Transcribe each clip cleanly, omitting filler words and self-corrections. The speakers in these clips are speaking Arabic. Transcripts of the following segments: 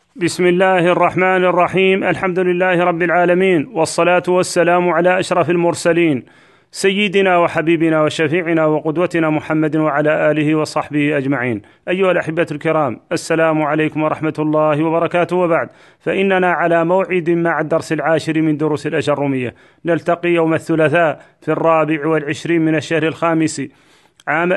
بسم الله الرحمن الرحيم. الحمد لله رب العالمين، والصلاة والسلام على أشرف المرسلين سيدنا وحبيبنا وشفيعنا وقدوتنا محمد وعلى آله وصحبه أجمعين. أيها الأحبة الكرام، السلام عليكم ورحمة الله وبركاته. وبعد، فإننا على موعد مع الدرس العاشر من دروس الأجرومية. نلتقي يوم الثلاثاء في 24 من الشهر الخامس عام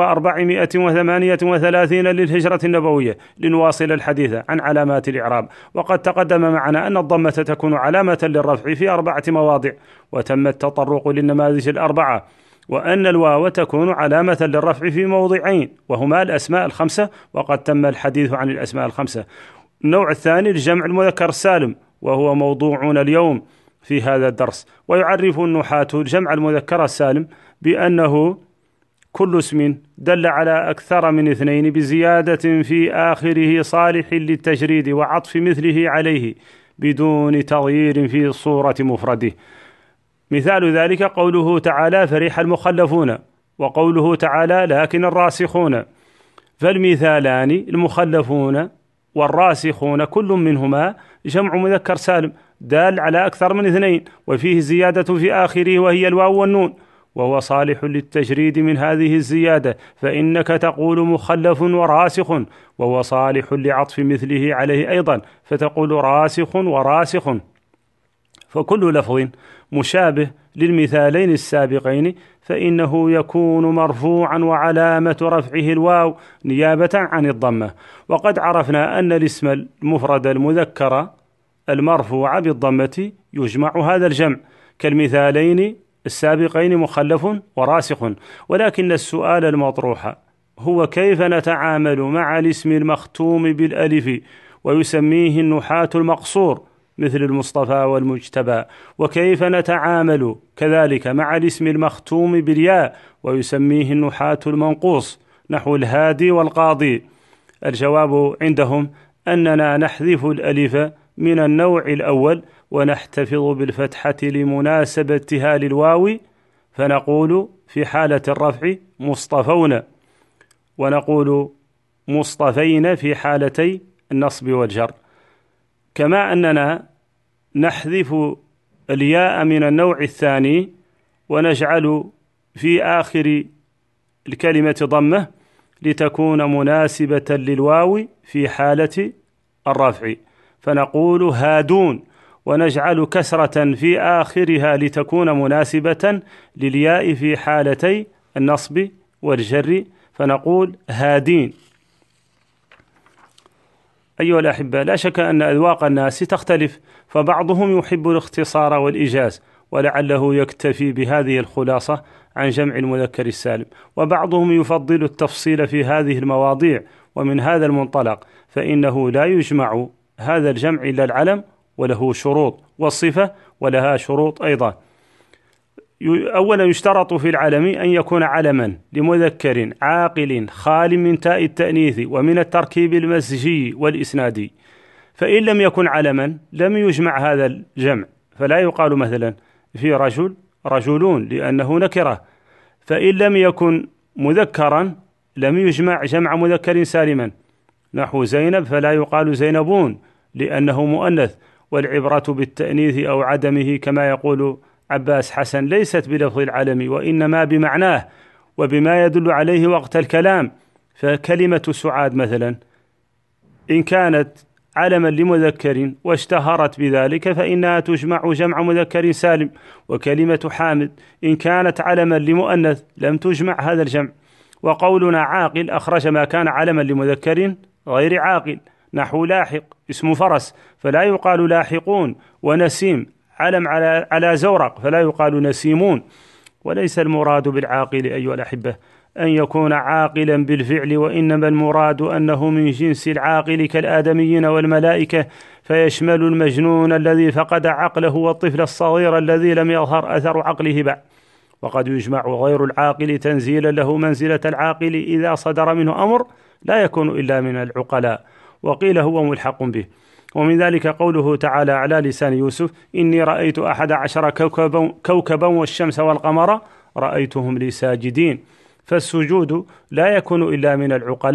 1438 للهجرة النبوية، لنواصل الحديث عن علامات الإعراب. وقد تقدم معنا أن الضمة تكون علامة للرفع في 4 مواضع، وتم التطرق للنماذج الأربعة، وأن الواو تكون علامة للرفع في موضعين، وهما الأسماء الخمسة، وقد تم الحديث عن الأسماء الخمسة. النوع الثاني الجمع المذكر السالم، وهو موضوعنا اليوم في هذا الدرس. ويعرف النحاة الجمع المذكر السالم بأنه كل اسم دل على أكثر من 2 بزيادة في آخره صالح للتجريد وعطف مثله عليه بدون تغيير في صورة مفرده. مثال ذلك قوله تعالى: فرح المخلفون، وقوله تعالى: لكن الراسخون. فالمثالان المخلفون والراسخون كل منهما جمع مذكر سالم دال على أكثر من 2، وفيه زيادة في آخره وهي الواو والنون، وهو صالح للتجريد من هذه الزيادة، فإنك تقول مخلف وراسخ، وهو صالح لعطف مثله عليه أيضا، فتقول راسخ وراسخ. فكل لفظ مشابه للمثالين السابقين فإنه يكون مرفوعا، وعلامة رفعه الواو نيابة عن الضمة. وقد عرفنا أن الاسم المفرد المذكر المرفوع بالضمة يجمع هذا الجمع كالمثالين السابقين مخلف وراسخ. ولكن السؤال المطروح هو: كيف نتعامل مع الاسم المختوم بالألف ويسميه النحاة المقصور مثل المصطفى والمجتبى؟ وكيف نتعامل كذلك مع الاسم المختوم بالياء ويسميه النحاة المنقوص نحو الهادي والقاضي؟ الجواب عندهم أننا نحذف الألف من النوع الأول ونحتفظ بالفتحة لمناسبتها للواو، فنقول في حالة الرفع مصطفون، ونقول مصطفين في حالتي النصب والجر. كما أننا نحذف الياء من النوع الثاني ونجعل في آخر الكلمة ضمة لتكون مناسبة للواو في حالة الرفع، فنقول هادون، ونجعل كسرة في آخرها لتكون مناسبة للياء في حالتي النصب والجر، فنقول هادين. أيها الأحبة، لا شك أن أذواق الناس تختلف، فبعضهم يحب الاختصار والإيجاز ولعله يكتفي بهذه الخلاصة عن جمع المذكر السالم، وبعضهم يفضل التفصيل في هذه المواضيع. ومن هذا المنطلق فإنه لا يجمع هذا الجمع إلا العلم، وله شروط، والصفة ولها شروط أيضا. أولا، يشترط في العلم أن يكون علما لمذكر عاقل خال من تاء التأنيث ومن التركيب المزجي والإسنادي. فإن لم يكن علما لم يجمع هذا الجمع، فلا يقال مثلا في رجل رجلون لأنه نكرة. فإن لم يكن مذكرا لم يجمع جمع مذكر سالما نحو زينب، فلا يقال زينبون لأنه مؤنث. والعبرة بالتأنيث أو عدمه كما يقول عباس حسن ليست بلفظ العلم، وإنما بمعناه وبما يدل عليه وقت الكلام. فكلمة سعاد مثلا إن كانت علما لمذكر واشتهرت بذلك فإنها تجمع جمع مذكر سالم. وكلمة حامد إن كانت علما لمؤنث لم تجمع هذا الجمع. وقولنا عاقل أخرج ما كان علما لمذكر غير عاقل نحو لاحق اسم فرس، فلا يقال لاحقون. ونسيم علم على زورق، فلا يقال نسيمون. وليس المراد بالعاقل أيها الأحبة أن يكون عاقلا بالفعل، وإنما المراد أنه من جنس العاقل كالآدميين والملائكة، فيشمل المجنون الذي فقد عقله والطفل الصغير الذي لم يظهر أثر عقله بعد. وقد يجمع غير العاقل تنزيلا له منزلة العاقل إذا صدر منه أمر لا يكون إلا من العقلاء، وقيل هو ملحق به. ومن ذلك قوله تعالى على لسان يوسف: إني رأيت 11 كوكبا والشمس والقمر رأيتهم لي ساجدين. فالسجود لا يكون إلا من العقلاء،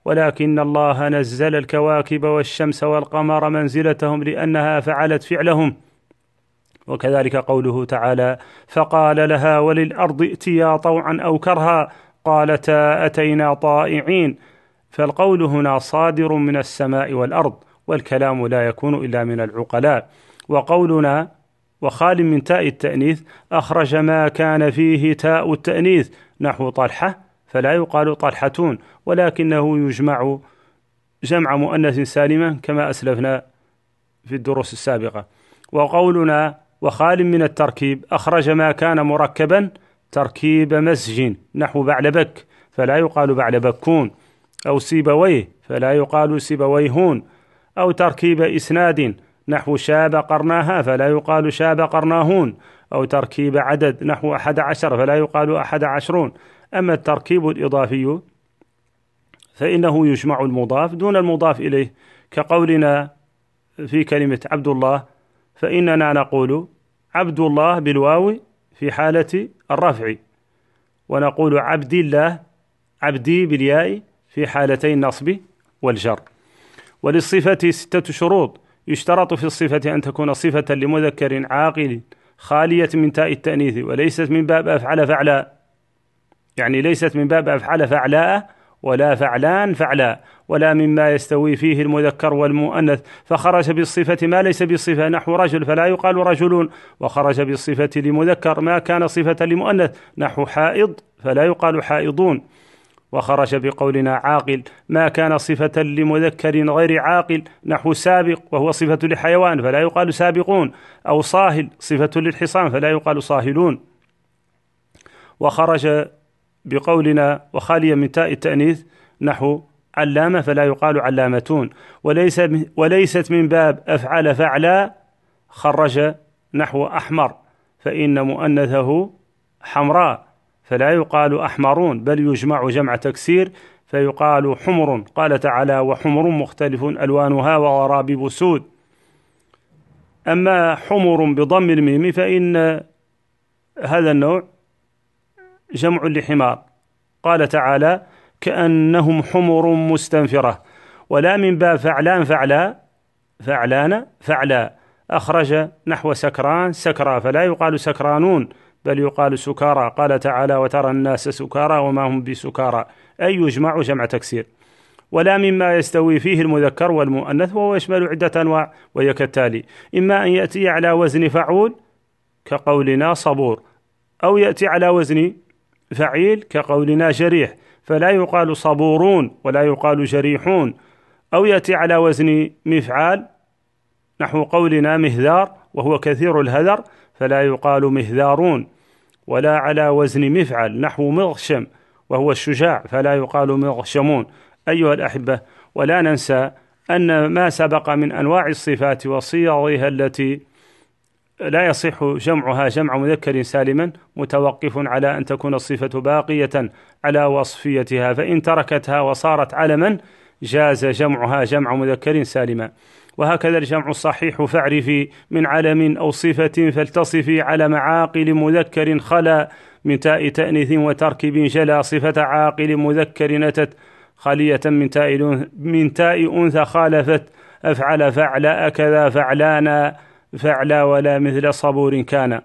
ولكن الله نزل الكواكب والشمس والقمر منزلتهم لأنها فعلت فعلهم. وكذلك قوله تعالى: فقال لها وللأرض ائتيا طوعا أو كرها قالتا أتينا طائعين. فالقول هنا صادر من السماء والأرض، والكلام لا يكون إلا من العقلاء. وقولنا وخال من تاء التأنيث أخرج ما كان فيه تاء التأنيث نحو طلحة، فلا يقال طلحتون، ولكنه يجمع جمع مؤنث سالما كما أسلفنا في الدروس السابقة. وقولنا وخال من التركيب أخرج ما كان مركبا تركيب مزج نحو بعلبك، فلا يقال بعلبكون، أو سيبويه فلا يقال سيبويهون، أو تركيب إسناد نحو شاب قرناها فلا يقال شاب قرناهون، أو تركيب عدد نحو 11 فلا يقال 11. أما التركيب الإضافي فإنه يجمع المضاف دون المضاف إليه، كقولنا في كلمة عبد الله، فإننا نقول عبد الله بالواو في حالة الرفع، ونقول عبد الله عبدي بالياء في حالتي النصب والجر. وللصفة 6 شروط: يشترط في الصفة أن تكون صفة لمذكر عاقل خالية من تاء التأنيث، وليست من باب أفعل فعلا، يعني ليست من باب أفعل فعلاء ولا فعلان فعلا، ولا مما يستوي فيه المذكر والمؤنث، فخرج بالصفة ما ليس بالصفة نحو رجل فلا يقال رجلون، وخرج بالصفة لمذكر ما كان صفة لمؤنث نحو حائض فلا يقال حائضون، وخرج بقولنا عاقل ما كان صفة لمذكر غير عاقل نحو سابق وهو صفة لحيوان فلا يقال سابقون، أو صاهل صفة للحصان فلا يقال صاهلون. وخرج بقولنا وخاليا من تاء التأنيث نحو علامة فلا يقال علامتون، وليست من باب أفعل فعلا، خرج نحو أحمر فإن مؤنثه حمراء فلا يقال أحمرون، بل يجمع جمع تكسير فيقال حمر. قال تعالى: وحمر مختلف ألوانها وغرابيب سود. أما حمر بضم الميم فإن هذا النوع جمع لحمار، قال تعالى: كأنهم حمر مستنفرة. ولا من باب فعلان فعلا فعلان فعلا، أخرج نحو سكران سكرى فلا يقال سكرانون بل يقال سكارى، قال تعالى: وترى الناس سكارى وما هم بسكارى، أي يجمع جمع تكسير. ولا مما يستوي فيه المذكر والمؤنث، وهو يشمل عدة أنواع، وهي كالتالي: إما أن يأتي على وزن فعول كقولنا صبور، أو يأتي على وزن فعيل كقولنا جريح فلا يقال صبورون ولا يقال جريحون، أو يأتي على وزن مفعال نحو قولنا مهذار وهو كثير الهذر فلا يقال مهذارون، ولا على وزن مفعل نحو مغشم وهو الشجاع فلا يقال مغشمون. أيها الأحبة، ولا ننسى أن ما سبق من أنواع الصفات وصيغها التي لا يصح جمعها جمع مذكر سالما متوقف على أن تكون الصفة باقية على وصفيتها، فإن تركتها وصارت علما جاز جمعها جمع مذكر سالما. وهكذا الجمع الصحيح: فاعرفي من علم أو صفة فلتصفي علم عاقل مذكر خلا من تاء تأنيث وتركب جلا، صفة عاقل مذكر أتت خالية من تاء أنثى خالفت أفعل فعل أكذا فعلانا فعلا ولا مثل صبور كان.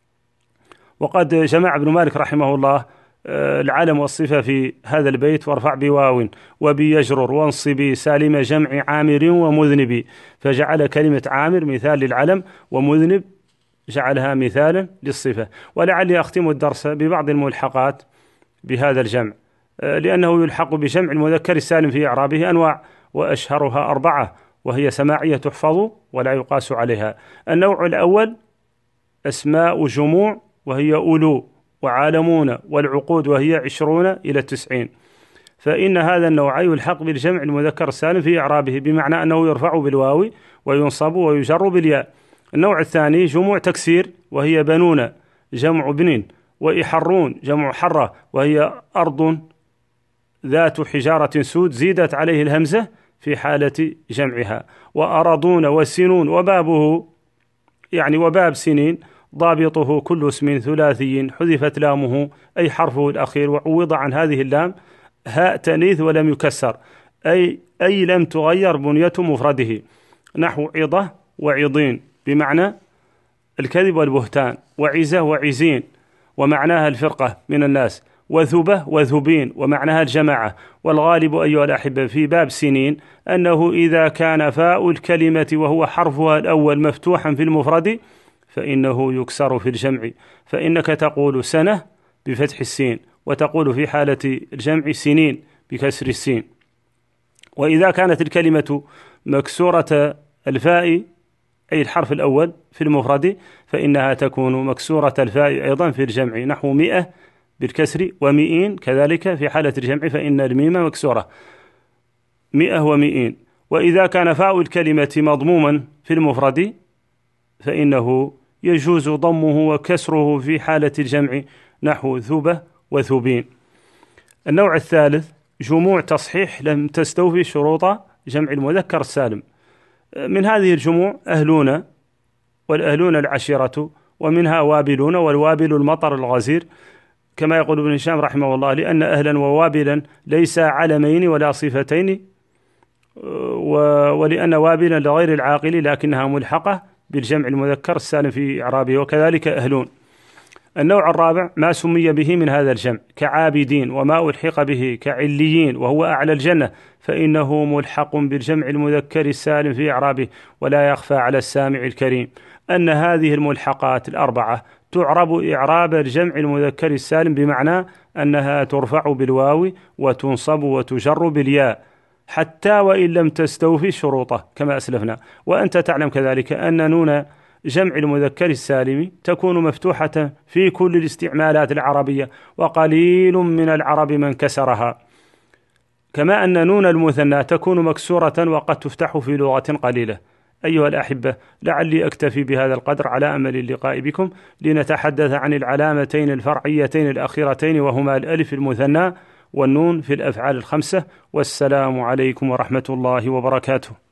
وقد جمع ابن مالك رحمه الله العلم والصفة في هذا البيت: وارفع بواو وبيجرر وانصبي سالم جمع عامر ومذنب، فجعل كلمة عامر مثال للعلم ومذنب جعلها مثالا للصفة. ولعلي أختم الدرس ببعض الملحقات بهذا الجمع، لأنه يلحق بجمع المذكر السالم في إعرابه أنواع، وأشهرها 4، وهي سماعية تحفظ ولا يقاس عليها. النوع الأول أسماء جموع وهي أولو وعالمون والعقود وهي 20 إلى 90، فإن هذا النوع يلحق بالجمع المذكر السالم في إعرابه، بمعنى أنه يرفع بالواو وينصب ويجر بالياء. النوع الثاني جموع تكسير وهي بنون جمع بن، وإحرون جمع حرة وهي أرض ذات حجارة سود زيدت عليه الهمزة في حالة جمعها، وأرضون والسنون وبابه يعني وباب سنين ضابطه كل اسم ثلاثي حذفت لامه أي حرفه الأخير وعوض عن هذه اللام هاء تأنيث ولم يكسر، أي لم تغير بنية مفرده، نحو عظة وعظين بمعنى الكذب والبهتان، وعزة وعزين ومعناها الفرقة من الناس، وثبة وثبين ومعناها الجماعة. والغالب أيها الأحبة في باب سنين أنه إذا كان فاء الكلمة وهو حرفها الأول مفتوحا في المفرد فإنه يكسر في الجمع، فإنك تقول سنة بفتح السين، وتقول في حالة الجمع سنين بكسر السين. وإذا كانت الكلمة مكسورة الفاء أي الحرف الأول في المفرد فإنها تكون مكسورة الفاء أيضا في الجمع، نحو 100 بالكسر، و200 كذلك في حالة الجمع فإن الميم مكسورة، 100 و200. وإذا كان فاء الكلمة مضموما في المفرد فإنه يجوز ضمه وكسره في حالة الجمع، نحو ثبة وثبين. النوع الثالث جموع تصحيح لم تستوفي شروط جمع المذكر السالم. من هذه الجموع أهلون، والأهلون العشيرة، ومنها وابلون، والوابل المطر الغزير، كما يقول ابن هشام رحمه الله: لأن أهلا ووابلا ليس علمين ولا صفتين، ولأن وابلا لغير العاقل لكنها ملحقة بالجمع المذكر السالم في إعرابه، وكذلك أهلون. النوع الرابع ما سمي به من هذا الجمع كعابدين، وما ألحق به كعليين وهو أعلى الجنة، فإنه ملحق بالجمع المذكر السالم في إعرابه. ولا يخفى على السامع الكريم أن هذه الملحقات الأربعة تعرب إعراب الجمع المذكر السالم، بمعنى أنها ترفع بالواو وتنصب وتجر بالياء حتى وإن لم تستوفي شروطه كما أسلفنا. وأنت تعلم كذلك أن نون جمع المذكر السالم تكون مفتوحة في كل الاستعمالات العربية، وقليل من العرب من كسرها، كما أن نون المثنى تكون مكسورة وقد تفتح في لغة قليلة. أيها الأحبة، لعلي أكتفي بهذا القدر على أمل اللقاء بكم لنتحدث عن العلامتين الفرعيتين الأخيرتين، وهما الألف المثنى والنون في الأفعال الخمسة. والسلام عليكم ورحمة الله وبركاته.